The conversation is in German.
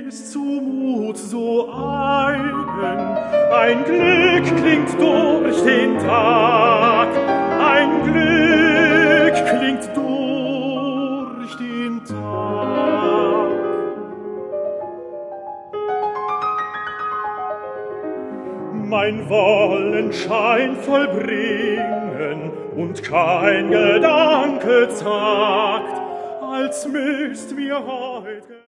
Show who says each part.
Speaker 1: ist zumut so eigen. Ein Glück klingt durch den Tag, ein Glück klingt durch den Tag. Mein Wollen Schein vollbringen und kein Gedanke zagt, als müsst mir heut